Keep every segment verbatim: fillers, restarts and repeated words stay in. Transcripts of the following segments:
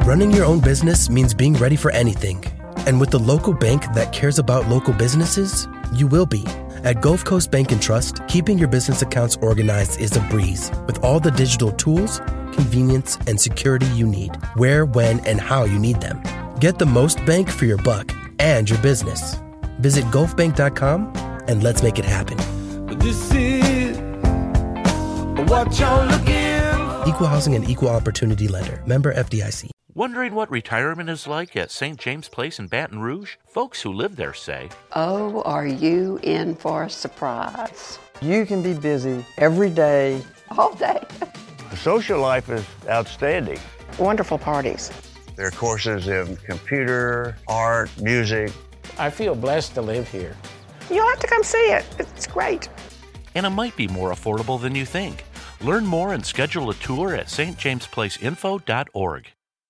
Running your own business means being ready for anything. And with the local bank that cares about local businesses, you will be. At Gulf Coast Bank and Trust, keeping your business accounts organized is a breeze with all the digital tools, convenience, and security you need, where, when, and how you need them. Get the most bank for your buck and your business. Visit gulf bank dot com and let's make it happen. This is what you're looking. Equal Housing and Equal Opportunity Lender. Member F D I C. Wondering what retirement is like at Saint James Place in Baton Rouge? Folks who live there say, "Oh, are you in for a surprise?" You can be busy every day. All day. The social life is outstanding. Wonderful parties. There are courses in computer, art, music. I feel blessed to live here. You'll have to come see it. It's great. And it might be more affordable than you think. Learn more and schedule a tour at s t james place info dot org.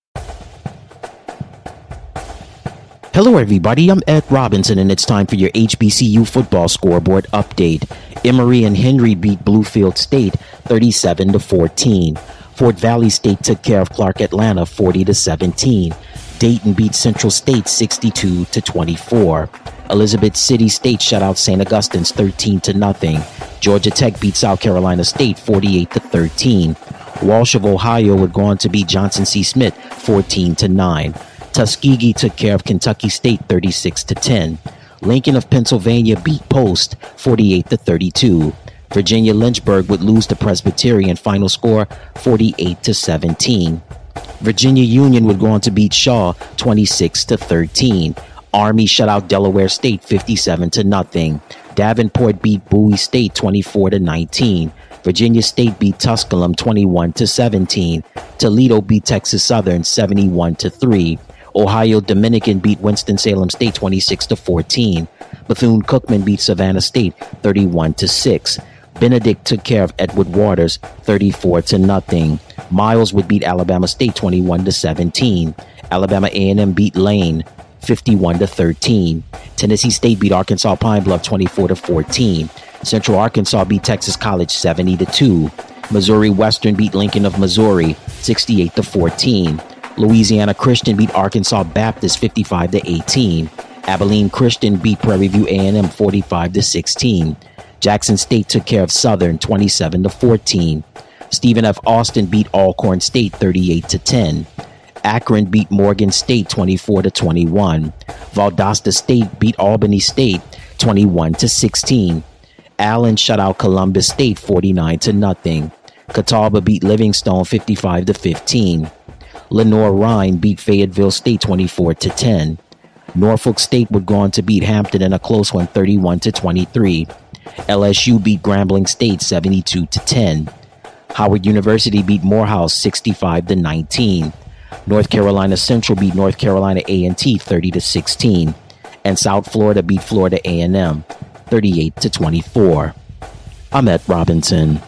Hello everybody, I'm Ed Robinson and it's time for your H B C U football scoreboard update. Emory and Henry beat Bluefield State thirty-seven to fourteen. Fort Valley State took care of Clark Atlanta forty to seventeen. Dayton beat Central State sixty-two to twenty-four. Elizabeth City State shut out Saint Augustine's thirteen to nothing. Georgia Tech beat South Carolina State forty-eight to thirteen. Walsh of Ohio would go on to beat Johnson C. Smith fourteen to nine. Tuskegee took care of Kentucky State thirty-six to ten. Lincoln of Pennsylvania beat Post forty-eight to thirty-two. Virginia Lynchburg would lose to Presbyterian, final score forty-eight to seventeen. Virginia Union would go on to beat Shaw twenty-six to thirteen. Army shut out Delaware State fifty-seven to nothing. Davenport beat Bowie State twenty-four to nineteen. Virginia State beat Tusculum twenty-one to seventeen. Toledo beat Texas Southern seventy-one to three. Ohio Dominican beat Winston-Salem State twenty-six to fourteen. Bethune-Cookman beat Savannah State thirty-one to six. Benedict took care of Edward Waters thirty-four to nothing. Miles would beat Alabama State twenty-one to seventeen. Alabama A and M beat Lane fifty-one to thirteen. Tennessee State beat Arkansas Pine Bluff twenty-four to fourteen. Central Arkansas beat Texas College seventy to two. Missouri Western beat Lincoln of Missouri sixty-eight to fourteen. Louisiana Christian beat Arkansas Baptist fifty-five to eighteen. Abilene Christian beat Prairie View A and M forty-five to sixteen. Jackson State took care of Southern twenty-seven to fourteen. Stephen F. Austin beat Alcorn State thirty-eight to ten. Akron beat Morgan State twenty-four to twenty-one. Valdosta State beat Albany State twenty-one to sixteen. Allen shut out Columbus State forty-nine to nothing. Catawba beat Livingstone fifty-five to fifteen. Lenoir-Rhyne beat Fayetteville State twenty-four to ten. Norfolk State would go on to beat Hampton in a close one thirty-one to twenty-three. L S U beat Grambling State seventy-two to ten. Howard University beat Morehouse sixty-five to nineteen. North Carolina Central beat North Carolina A and T thirty to sixteen. And South Florida beat Florida A and M thirty-eight to twenty-four. I'm Ed Robinson.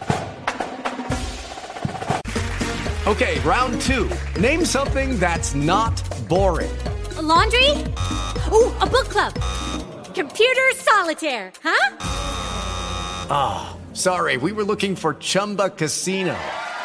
Okay, round two. Name something that's not boring. A laundry? Ooh, a book club. Computer solitaire, huh? Ah, oh, sorry, we were looking for Chumba Casino.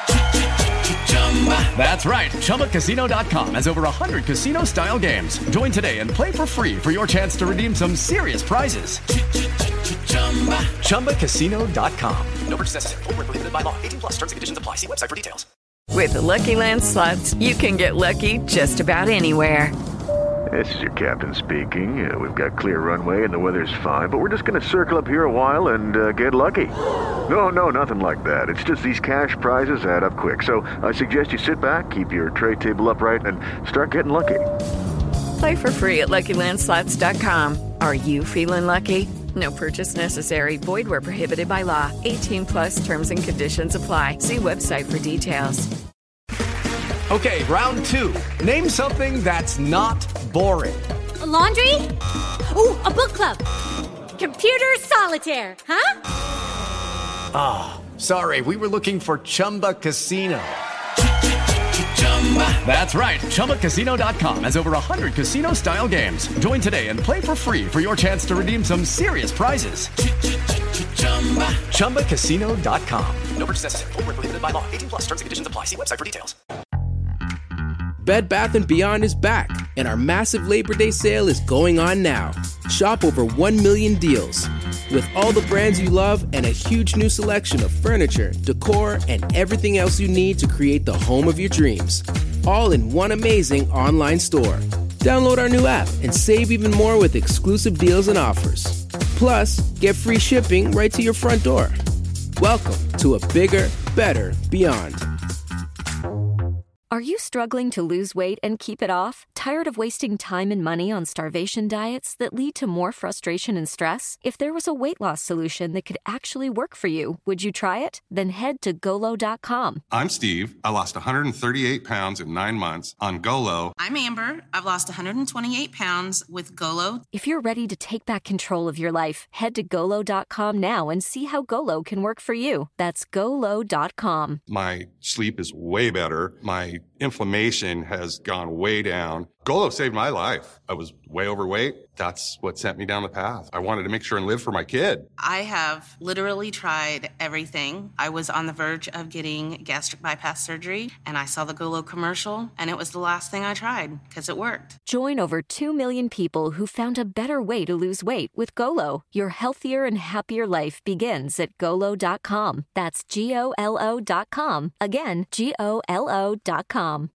That's right, Chumba Casino dot com has over one hundred casino-style games. Join today and play for free for your chance to redeem some serious prizes. Chumba Casino dot com. No purchase necessary. Void where prohibited by law. eighteen plus. Terms and conditions apply. See website for details. With the Lucky Land Slots, you can get lucky just about anywhere. This is your captain speaking. Uh, we've got clear runway and the weather's fine, but we're just going to circle up here a while and uh, get lucky. No, no, nothing like that. It's just these cash prizes add up quick. So I suggest you sit back, keep your tray table upright, and start getting lucky. Play for free at Lucky Land Slots dot com. Are you feeling lucky? No purchase necessary. Void where prohibited by law. eighteen plus terms and conditions apply. See website for details. Okay, round two. Name something that's not boring. A laundry? Ooh, a book club. Computer solitaire, huh? Ah, oh, sorry, we were looking for Chumba Casino. That's right, Chumba Casino dot com has over one hundred casino-style games. Join today and play for free for your chance to redeem some serious prizes. Chumba Casino dot com. No purchase necessary. Void where prohibited by law. eighteen plus. Terms and conditions apply. See website for details. Bed Bath and Beyond is back, and our massive Labor Day sale is going on now. Shop over one million deals. With all the brands you love and a huge new selection of furniture, decor, and everything else you need to create the home of your dreams. All in one amazing online store. Download our new app and save even more with exclusive deals and offers. Plus, get free shipping right to your front door. Welcome to a bigger, better Beyond. Are you struggling to lose weight and keep it off? Tired of wasting time and money on starvation diets that lead to more frustration and stress? If there was a weight loss solution that could actually work for you, would you try it? Then head to Golo dot com. I'm Steve. I lost one hundred thirty-eight pounds in nine months on Golo. I'm Amber. I've lost one hundred twenty-eight pounds with Golo. If you're ready to take back control of your life, head to Golo dot com now and see how Golo can work for you. That's Golo dot com. My sleep is way better. My inflammation has gone way down. Golo saved my life. I was way overweight. That's what sent me down the path. I wanted to make sure and live for my kid. I have literally tried everything. I was on the verge of getting gastric bypass surgery, and I saw the Golo commercial, and it was the last thing I tried because it worked. Join over two million people who found a better way to lose weight with Golo. Your healthier and happier life begins at Golo dot com. That's G O L O dot com. Again, G O L O dot com.